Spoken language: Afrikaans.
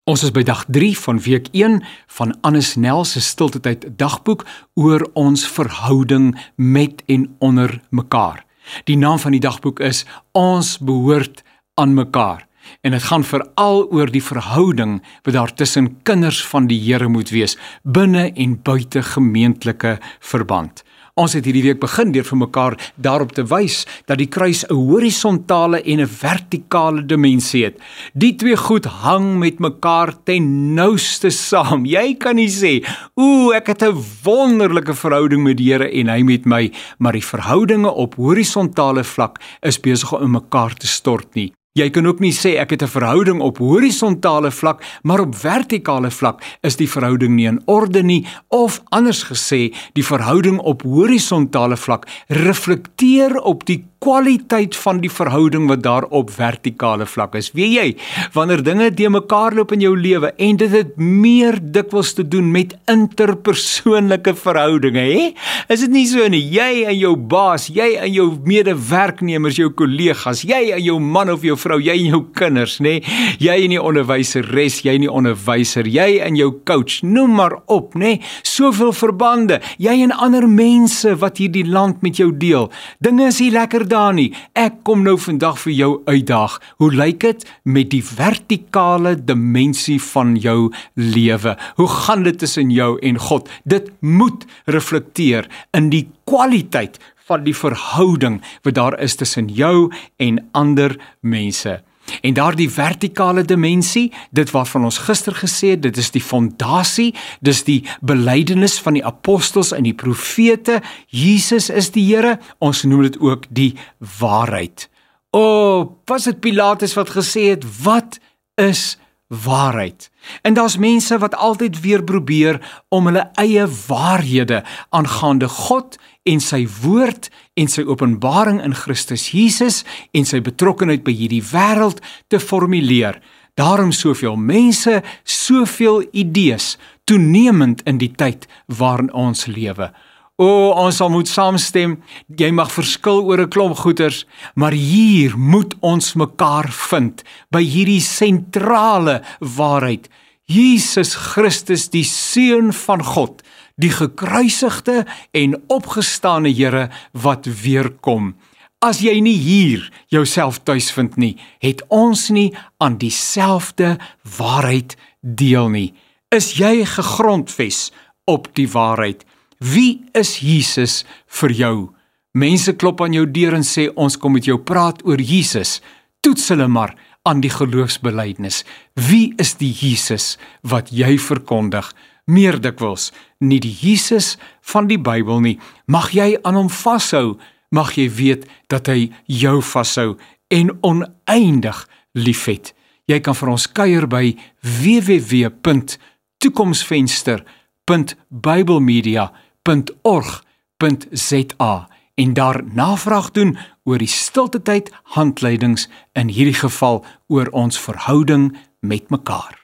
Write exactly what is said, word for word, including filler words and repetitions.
Ons is by dag drie van week een van Annes Nel se Stiltetyd dagboek oor ons verhouding met en onder mekaar. Die naam van die dagboek is Ons behoort aan mekaar. En dit gaan veral oor die verhouding wat daar tussen kinders van die Here moet wees, binne en buite gemeentelike verband. Ons het hierdie week begin deur vir mekaar daarop te wys dat die kruis 'n horisontale en 'n vertikale dimensie het. Die twee goed hang met mekaar ten nouste saam. Jy kan nie sê, oeh, ek het 'n wonderlike verhouding met die Here en hy met my, maar die verhoudinge op horisontale vlak is besig om in mekaar te stort nie. Jy kan ook nie sê ek het 'n verhouding op horisontale vlak, maar op vertikale vlak is die verhouding nie in orde nie, of anders gesê, die verhouding op horisontale vlak reflekteer op die kwaliteit van die verhouding wat daar op vertikale vlak is. Weet jy, wanneer dinge te mekaar loop in jou lewe en dit het meer dikwels te doen met interpersoonlike verhoudinge, hè? Is dit nie so nie? Jy en jou baas, jy en jou medewerknemers, jou kollegas, jy en jou man of jou vrou, jy en jou kinders, nê? Jy en die onderwyseres, jy en die onderwyser, jy en jou coach, noem maar op, nê? Soveel verbande, jy en ander mense wat hierdie land met jou deel. Dinge is nie lekker daar nie. Ek kom nou vandag vir jou uitdaag. Hoe lyk dit met die vertikale dimensie van jou lewe? Hoe gaan dit tussen jou en God? Dit moet reflekteer in die kwaliteit van die verhouding wat daar is tussen jou en ander mense. En daardie vertikale dimensie, dit waarvan ons gister gesê het, dit is die fondasie, dis die belydenis van die apostels en die profete, Jesus is die Here, ons noem dit ook die waarheid. O, oh, was dit Pilatus wat gesê het, wat is waarheid? En daar's mense wat altyd weer probeer om hulle eie waarhede aangaande God en sy woord en sy openbaring in Christus Jesus en sy betrokkenheid by hierdie wêreld te formuleer. Daarom soveel mense, soveel idees, toenemend in die tyd waarin ons lewe. O, ons sal moet saamstem, jy mag verskil oor 'n klomp goeters, maar hier moet ons mekaar vind, by hierdie sentrale waarheid. Jesus Christus, die Seun van God, die gekruisigde en opgestane Here wat weerkom. As jy nie hier jouself tuis vind nie, het ons nie aan dieselfde waarheid deel nie. Is jy gegrondves op die waarheid? Wie is Jesus vir jou? Mense klop aan jou deur en sê, ons kom met jou praat oor Jesus. Toets hulle maar aan die geloofsbelydenis. Wie is die Jesus wat jy verkondig? Meer dikwels, nie die Jesus van die Bybel nie. Mag jy aan hom vashou, mag jy weet dat hy jou vashou en oneindig liefhet. Jy kan vir ons kuier by w w w punt toekomsvenster punt bybelmedia punt org punt z a en daar navraag doen oor die stiltetyd handleidings, in hierdie geval oor ons verhouding met mekaar.